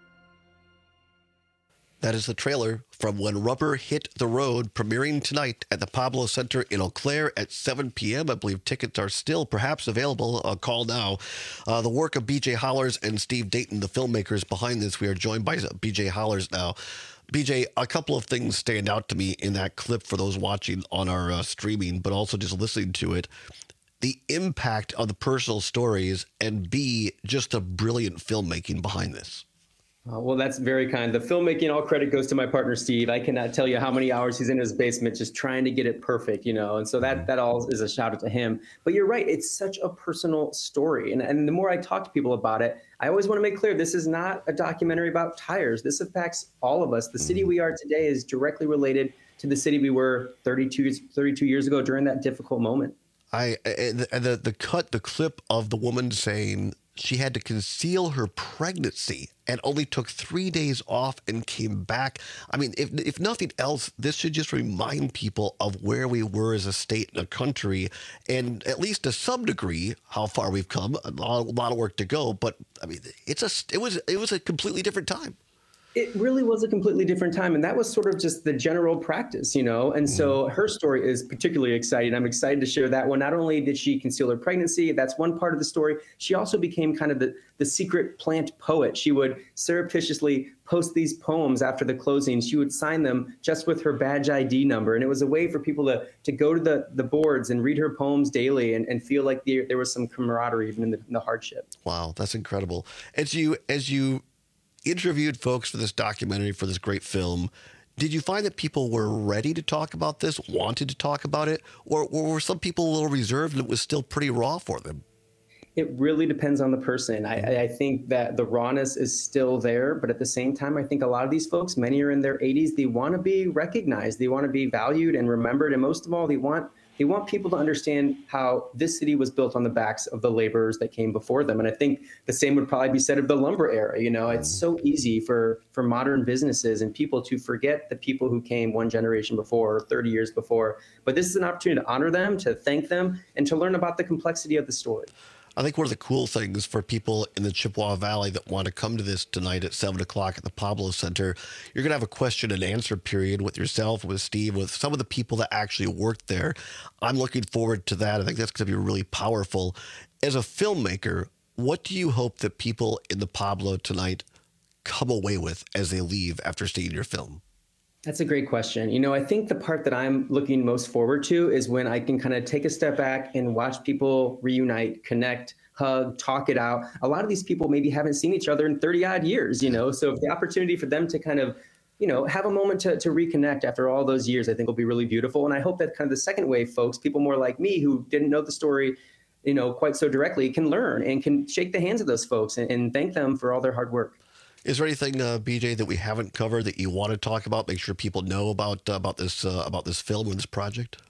That is the trailer from When Rubber Hit the Road, premiering tonight at the Pablo Center in Eau Claire at 7 p.m. I believe tickets are still perhaps available. Call now. The work of B.J. Hollers and Steve Dayton, the filmmakers behind this. We are joined by B.J. Hollers now. B.J., a couple of things stand out to me in that clip for those watching on our streaming, but also just listening to it. The impact of the personal stories, and B, just the brilliant filmmaking behind this. Well, that's very kind. The filmmaking, all credit goes to my partner, Steve. I cannot tell you how many hours he's in his basement just trying to get it perfect, And so that all is a shout out to him. But you're right. It's such a personal story. And the more I talk to people about it, I always want to make clear this is not a documentary about tires. This impacts all of us. The city we are today is directly related to the city we were 32 years ago during that difficult moment. The clip of the woman saying she had to conceal her pregnancy and only took 3 days off and came back. I mean, if nothing else, this should just remind people of where we were as a state and a country, and at least to some degree, how far we've come. A lot of work to go, but I mean, it was a completely different time. It really was a completely different time. And that was sort of just the general practice, And so her story is particularly exciting. I'm excited to share that one. Not only did she conceal her pregnancy, that's one part of the story. She also became kind of the secret plant poet. She would surreptitiously post these poems after the closing. She would sign them just with her badge ID number. And it was a way for people to go to the boards and read her poems daily and feel like there was some camaraderie even in the hardship. Wow, that's incredible. As you interviewed folks for this documentary, for this great film, did you find that people were ready to talk about this, wanted to talk about it, or were some people a little reserved and it was still pretty raw for them? It really depends on the person. I think that the rawness is still there, but at the same time, I think a lot of these folks, many are in their 80s, they want to be recognized, they want to be valued and remembered, and most of all, they want people to understand how this city was built on the backs of the laborers that came before them. And I think the same would probably be said of the lumber era. It's so easy for modern businesses and people to forget the people who came one generation before or 30 years before. But this is an opportunity to honor them, to thank them, and to learn about the complexity of the story. I think one of the cool things for people in the Chippewa Valley that want to come to this tonight at 7 o'clock at the Pablo Center, you're going to have a question and answer period with yourself, with Steve, with some of the people that actually worked there. I'm looking forward to that. I think that's going to be really powerful. As a filmmaker, what do you hope that people in the Pablo tonight come away with as they leave after seeing your film? That's a great question. I think the part that I'm looking most forward to is when I can kind of take a step back and watch people reunite, connect, hug, talk it out. A lot of these people maybe haven't seen each other in 30 odd years, so the opportunity for them to kind of, have a moment to reconnect after all those years, I think will be really beautiful. And I hope that kind of the second wave folks, people more like me who didn't know the story, quite so directly, can learn and can shake the hands of those folks and thank them for all their hard work. Is there anything, BJ, that we haven't covered that you want to talk about? Make sure people know about this film and this project.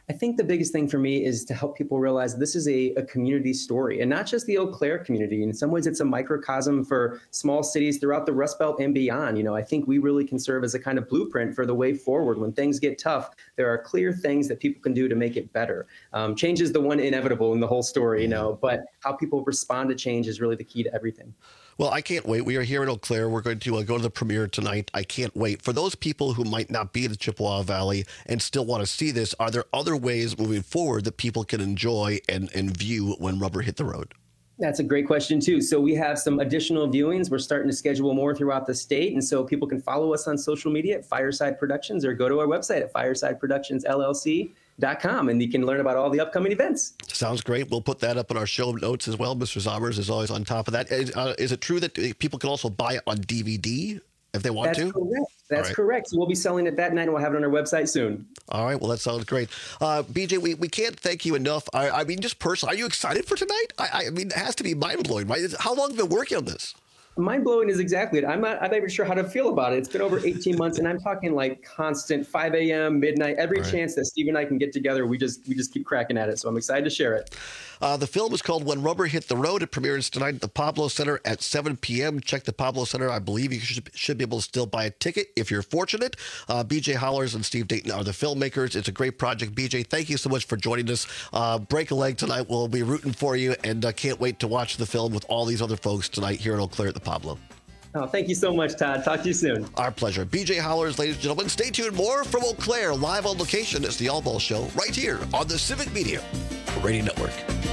I think the biggest thing for me is to help people realize this is a community story, and not just the Eau Claire community. In some ways, it's a microcosm for small cities throughout the Rust Belt and beyond. I think we really can serve as a kind of blueprint for the way forward. When things get tough, there are clear things that people can do to make it better. Change is the one inevitable in the whole story, but how people respond to change is really the key to everything. Well, I can't wait. We are here in Eau Claire. We're going to go to the premiere tonight. I can't wait. For those people who might not be in the Chippewa Valley and still want to see this, are there other ways moving forward that people can enjoy and view When Rubber Hit the Road? That's a great question, too. So we have some additional viewings. We're starting to schedule more throughout the state. And so people can follow us on social media at Fireside Productions or go to our website at firesideproductionsllc.com, and you can learn about all the upcoming events. Sounds great. We'll put that up in our show notes as well. Mr. Zommers is always on top of that. Is it true that people can also buy it on DVD if they want to? Correct. That's correct. So we'll be selling it that night, and we'll have it on our website soon. All right. Well, that sounds great. BJ, we can't thank you enough. I mean, just personally, are you excited for tonight? I mean, it has to be mind-blowing, right? How long have you been working on this? Mind-blowing is exactly it. I'm not even sure how to feel about it. It's been over 18 months, and I'm talking like constant 5 a.m., midnight, every chance that Steve and I can get together, we just keep cracking at it. So I'm excited to share it. The film is called When Rubber Hit the Road. It premieres tonight at the Pablo Center at 7 p.m. Check the Pablo Center. I believe you should be able to still buy a ticket if you're fortunate. BJ Hollers and Steve Dayton are the filmmakers. It's a great project. BJ, thank you so much for joining us. Break a leg tonight. We'll be rooting for you, and can't wait to watch the film with all these other folks tonight here in Eau Claire at the Pablo. Oh, thank you so much, Todd. Talk to you soon. Our pleasure. BJ Hollers, ladies and gentlemen. Stay tuned. More from Eau Claire, live on location. It's the All Ball Show right here on the Civic Media Radio Network.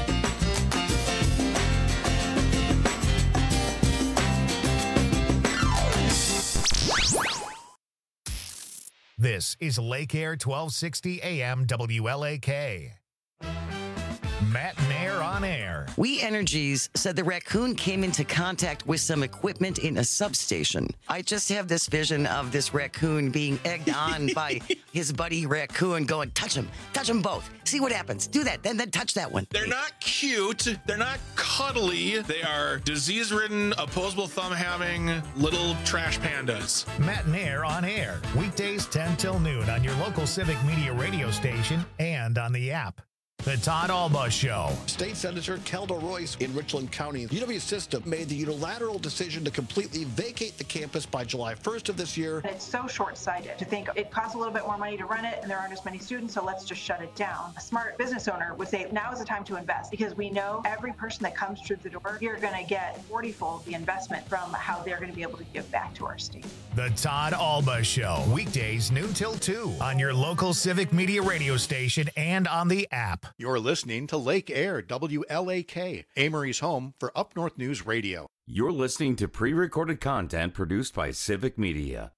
This is Lake Air 1260 AM WLAK. Matt and Air on Air. We Energies said the raccoon came into contact with some equipment in a substation. I just have this vision of this raccoon being egged on by his buddy raccoon going, touch them both. See what happens. Do that, then touch that one. They're not cute. They're not cuddly. They are disease-ridden, opposable thumb-having little trash pandas. Matt and Air on Air. Weekdays 10 till noon on your local Civic Media radio station and on the app. The Todd Alba Show. State Senator Kelda Royce in Richland County. UW System made the unilateral decision to completely vacate the campus by July 1st of this year. It's so short-sighted to think it costs a little bit more money to run it and there aren't as many students, so let's just shut it down. A smart business owner would say now is the time to invest because we know every person that comes through the door, you're going to get 40-fold the investment from how they're going to be able to give back to our state. The Todd Alba Show. Weekdays noon till 2 on your local Civic Media radio station and on the app. You're listening to Lake Air, WLAK, Amory's home for Up North News Radio. You're listening to pre-recorded content produced by Civic Media.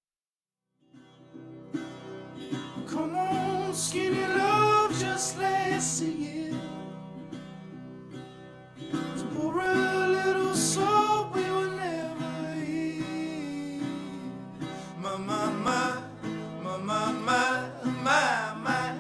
Come on, skinny love, just let's see it. To pour a little salt we will never eat. My, my, my, my, my, my, my, my.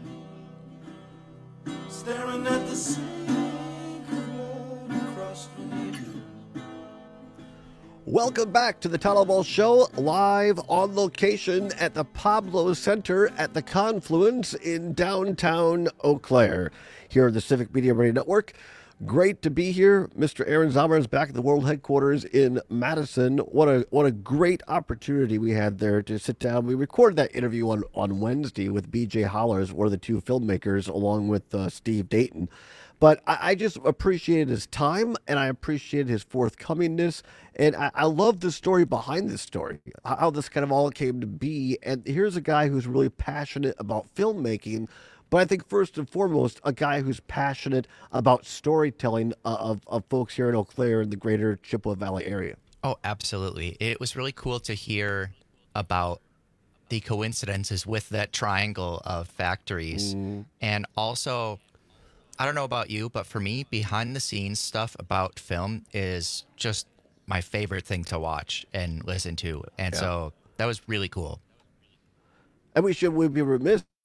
Staring at the sink of blood across from you. Welcome back to the Todd Alba Show, live on location at the Pablo Center at the Confluence in downtown Eau Claire, here at the Civic Media Radio Network. Great to be here. Mr. Aaron Zommers back at the world headquarters in Madison. What a great opportunity we had there to sit down. We recorded that interview on Wednesday with BJ Hollers, one of the two filmmakers, along with Steve Dayton. But I just appreciated his time, and I appreciated his forthcomingness, and I love the story behind this story, how this kind of all came to be. And here's a guy who's really passionate about filmmaking, but I think first and foremost, a guy who's passionate about storytelling of folks here in Eau Claire and the greater Chippewa Valley area. Oh, absolutely. It was really cool to hear about the coincidences with that triangle of factories. And also, I don't know about you, but for me, behind the scenes stuff about film is just my favorite thing to watch and listen to. And so that was really cool. And we'd be remiss if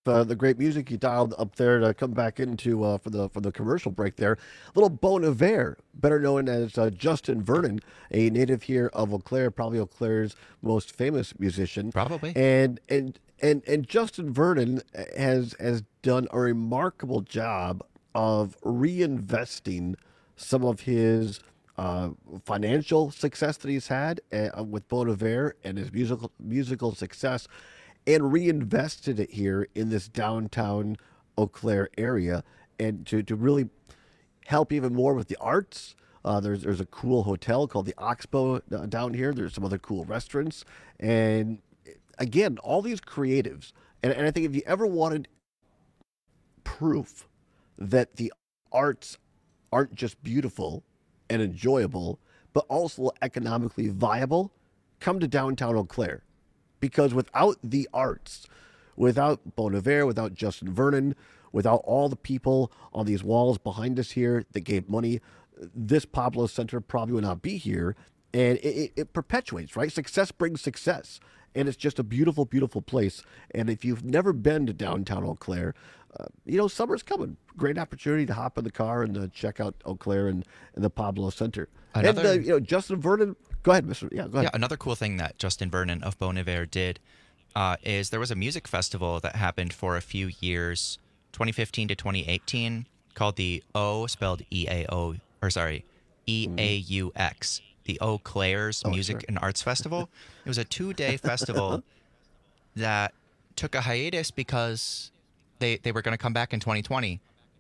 the great music you dialed up there to come back into for the commercial break there. Little Bon Iver, better known as Justin Vernon, a native here of Eau Claire, probably Eau Claire's most famous musician. Probably. And Justin Vernon has done a remarkable job of reinvesting some of his financial success that he's had with Bon Iver and his musical success, and reinvested it here in this downtown Eau Claire area, and to really help even more with the arts. There's a cool hotel called the Oxbow down here. There's some other cool restaurants, and again, all these creatives. And I think if you ever wanted proof that the arts aren't just beautiful and enjoyable, but also economically viable, come to downtown Eau Claire. Because without the arts, without Bon Iver, without Justin Vernon, without all the people on these walls behind us here that gave money, this Pablo Center probably would not be here. And it perpetuates, right? Success brings success. And it's just a beautiful, beautiful place. And if you've never been to downtown Eau Claire, summer's coming. Great opportunity to hop in the car and check out Eau Claire and the Pablo Center. And Justin Vernon, go ahead, Mr. Yeah, go ahead. Yeah, another cool thing that Justin Vernon of Bon Iver did is there was a music festival that happened for a few years, 2015 to 2018, called the O, spelled E-A-O, or sorry, E-A-U-X, the Eau Claire's Music and Arts Festival. It was a 2-day festival that took a hiatus because they were going to come back in 2020.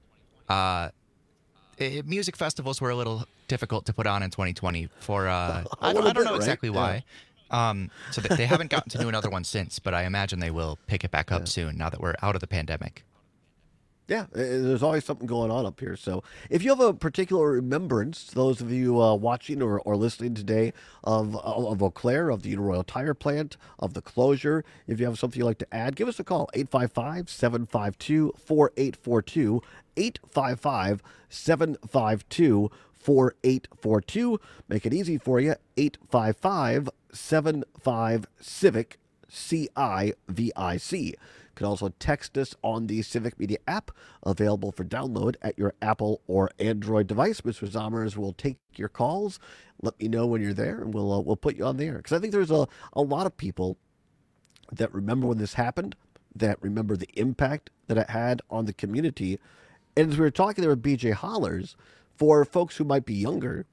Music festivals were a little difficult to put on in 2020 for I don't know exactly why. So they haven't gotten to do another one since, but I imagine they will pick it back up soon now that we're out of the pandemic. Yeah, there's always something going on up here. So if you have a particular remembrance, those of you watching or listening today of Eau Claire, of the Uniroyal Tire Plant, of the closure, if you have something you'd like to add, give us a call, 855-752-4842, 855-752-4842. Make it easy for you, 855-75-CIVIC, C-I-V-I-C. You can also text us on the Civic Media app, available for download at your Apple or Android device. Mr. Zommers will take your calls. Let me know when you're there, and we'll put you on the air. Because I think there's a lot of people that remember when this happened, that remember the impact that it had on the community. And as we were talking there with BJ Hollers, for folks who might be younger,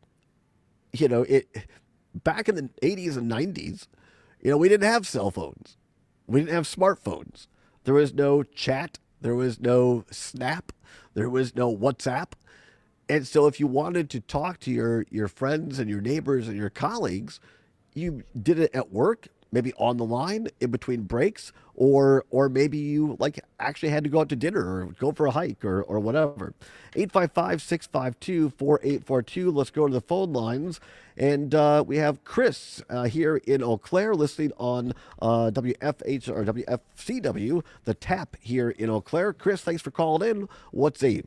back in the 80s and 90s, we didn't have cell phones. We didn't have smartphones. There was no chat. There was no Snap. There was no WhatsApp. And so if you wanted to talk to your friends and your neighbors and your colleagues, you did it at work, maybe on the line in between breaks, or maybe you actually had to go out to dinner or go for a hike or whatever. 855-652-4842. Let's go to the phone lines. And we have Chris here in Eau Claire listening on WFH or WFCW, the Tap here in Eau Claire. Chris, thanks for calling in. What's the...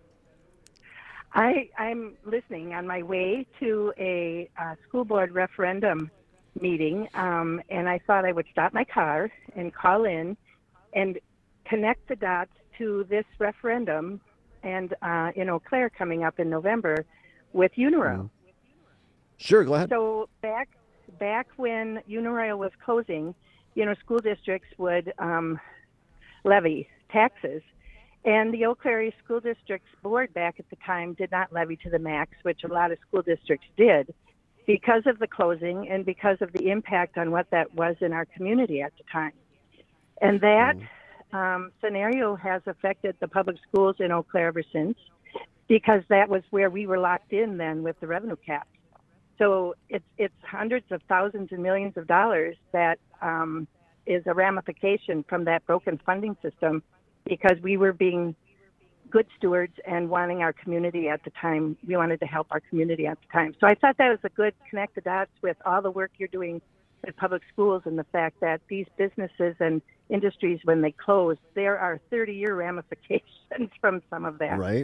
I'm listening on my way to a school board referendum meeting, and I thought I would stop my car and call in and connect the dots to this referendum and in Eau Claire coming up in November with Uniroyal. Sure, go ahead. So back when Uniroyal was closing, school districts would levy taxes. And the Eau Claire School District's board back at the time did not levy to the max, which a lot of school districts did, because of the closing and because of the impact on what that was in our community at the time. And that scenario has affected the public schools in Eau Claire ever since, because that was where we were locked in then with the revenue cap. So it's hundreds of thousands and millions of dollars that is a ramification from that broken funding system, because we were being good stewards and wanting our community at the time. We wanted to help our community at the time. So I thought that was a good connect the dots with all the work you're doing with public schools, and the fact that these businesses and industries, when they close, there are 30-year ramifications from some of that. Right.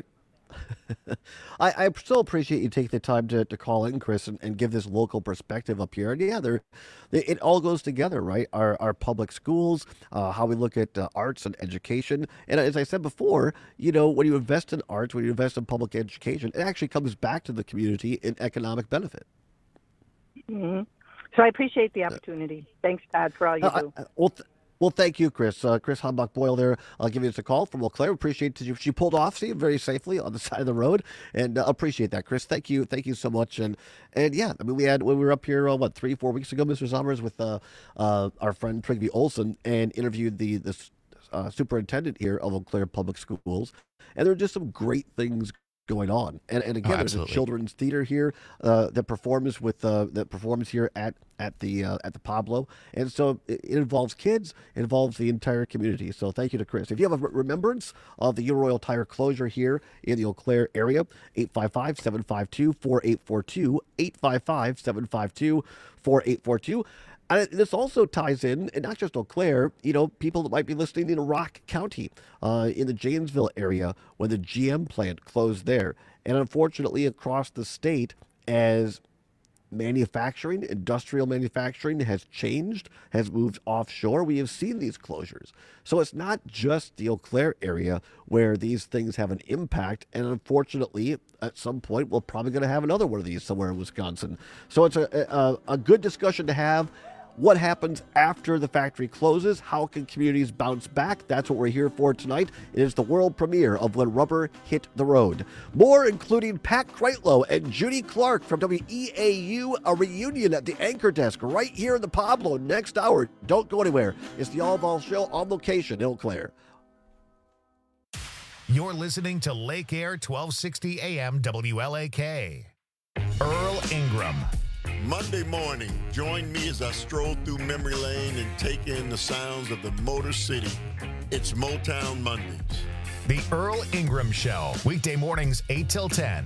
I still appreciate you taking the time to call in, Chris, and give this local perspective up here. And yeah, it all goes together, right? Our public schools, how we look at arts and education. And as I said before, when you invest in arts, when you invest in public education, it actually comes back to the community in economic benefit. Mm-hmm. So I appreciate the opportunity. Thanks, Todd, for all you do. Well, thank you, Chris. Chris Hombach-Boyle there. I'll give you a call from Eau Claire. Appreciate you. She pulled off, very safely on the side of the road, and appreciate that, Chris. Thank you so much. And yeah, I mean, when we were up here, 3-4 weeks ago, Mr. Summers, with our friend Trygve Olsen, and interviewed the superintendent here of Eau Claire Public Schools, and there are just some great things going on. And again, there's a children's theater here that performs here at the Pablo, and so it involves kids, it involves the entire community. So thank you to Chris. If you have a remembrance of the Uniroyal Tire closure here in the Eau Claire area, 855-752-4842, 855-752-4842. And this also ties in, and not just Eau Claire, people that might be listening in Rock County, in the Janesville area, when the GM plant closed there. And unfortunately, across the state, as industrial manufacturing has changed, has moved offshore, we have seen these closures. So it's not just the Eau Claire area where these things have an impact. And unfortunately, at some point, we're probably going to have another one of these somewhere in Wisconsin. So it's a good discussion to have. What happens after the factory closes? How can communities bounce back? That's what we're here for tonight. It is the world premiere of When Rubber Hit the Road. More, including Pat Kreitlow and Judy Clark from WEAU, a reunion at the Anchor Desk right here in the Pablo next hour. Don't go anywhere. It's the All Ball Show on location in Eau Claire. You're listening to Lake Air 1260 AM WLAK. Earl Ingram. Monday morning, join me as I stroll through memory lane and take in the sounds of the Motor City. It's Motown Mondays. The Earl Ingram Show, weekday mornings 8 till 10.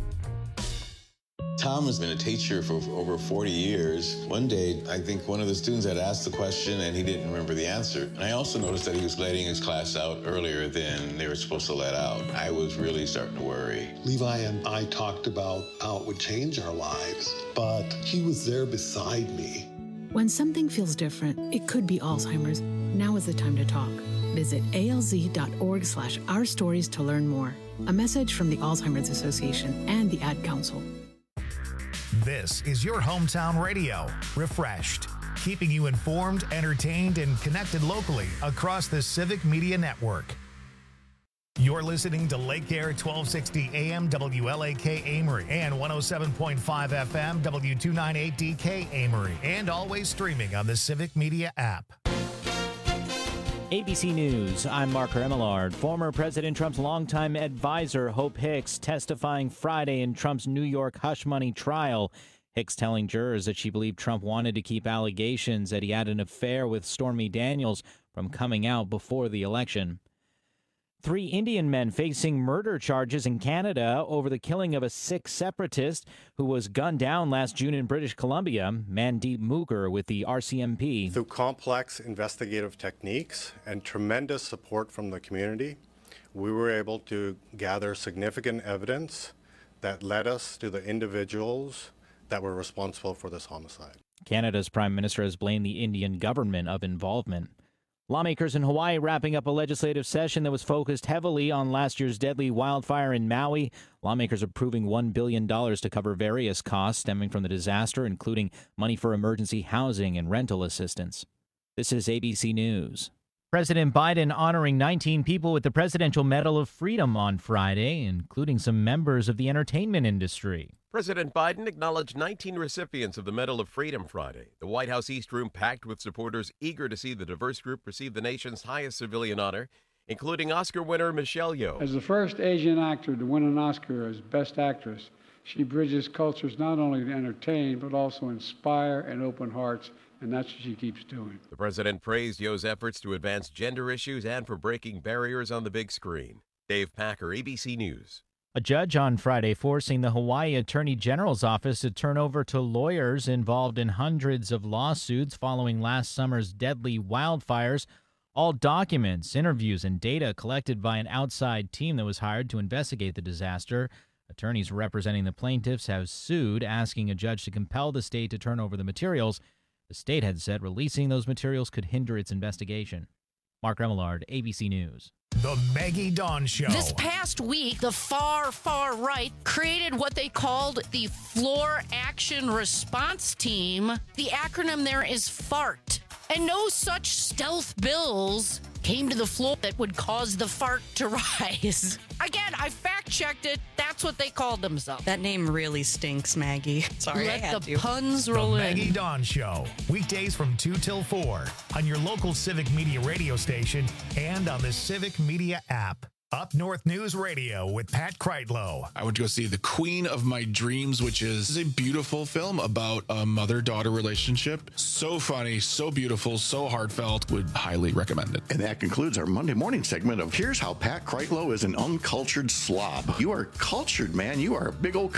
Tom has been a teacher for over 40 years. One day, I think one of the students had asked the question and he didn't remember the answer. And I also noticed that he was letting his class out earlier than they were supposed to let out. I was really starting to worry. Levi and I talked about how it would change our lives, but he was there beside me. When something feels different, it could be Alzheimer's. Now is the time to talk. Visit alz.org/ourstories to learn more. A message from the Alzheimer's Association and the Ad Council. This is your hometown radio, refreshed, keeping you informed, entertained, and connected locally across the Civic Media Network. You're listening to Lake Air 1260 AM WLAK Amory and 107.5 FM W298DK Amory, and always streaming on the Civic Media app. ABC News, I'm Mark Remillard. Former President Trump's longtime advisor, Hope Hicks, testifying Friday in Trump's New York hush money trial. Hicks telling jurors that she believed Trump wanted to keep allegations that he had an affair with Stormy Daniels from coming out before the election. 3 Indian men facing murder charges in Canada over the killing of a Sikh separatist who was gunned down last June in British Columbia. Mandeep Mugar with the RCMP. Through complex investigative techniques and tremendous support from the community, we were able to gather significant evidence that led us to the individuals that were responsible for this homicide. Canada's Prime Minister has blamed the Indian government of involvement. Lawmakers in Hawaii wrapping up a legislative session that was focused heavily on last year's deadly wildfire in Maui. Lawmakers approving $1 billion to cover various costs stemming from the disaster, including money for emergency housing and rental assistance. This is ABC News. President Biden honoring 19 people with the Presidential Medal of Freedom on Friday, including some members of the entertainment industry. President Biden acknowledged 19 recipients of the Medal of Freedom Friday. The White House East Room packed with supporters eager to see the diverse group receive the nation's highest civilian honor, including Oscar winner Michelle Yeoh. As the first Asian actor to win an Oscar as Best Actress, she bridges cultures not only to entertain, but also inspire and open hearts, and that's what she keeps doing. The president praised Yeoh's efforts to advance gender issues and for breaking barriers on the big screen. Dave Packer, ABC News. A judge on Friday forcing the Hawaii Attorney General's office to turn over to lawyers involved in hundreds of lawsuits following last summer's deadly wildfires. All documents, interviews, and data collected by an outside team that was hired to investigate the disaster. Attorneys representing the plaintiffs have sued, asking a judge to compel the state to turn over the materials. The state had said releasing those materials could hinder its investigation. Mark Remillard, ABC News. The Maggie Dawn Show. This past week, the far right created what they called the Floor Action Response Team. The acronym there is FART. And no such stealth bills came to the floor that would cause the fart to rise. Again, I fact-checked it. That's what they called themselves. That name really stinks, Maggie. Sorry, I had Let the to. puns roll The in. Maggie Dawn Show. Weekdays from 2 till 4 on your local Civic Media radio station and on the Civic Media app. Up North News Radio with Pat Kreitlow. I went to go see The Queen of My Dreams, which is a beautiful film about a mother-daughter relationship. So funny, so beautiful, so heartfelt. Would highly recommend it. And that concludes our Monday morning segment of Here's How Pat Kreitlow is an Uncultured Slob. You are cultured, man. You are a big old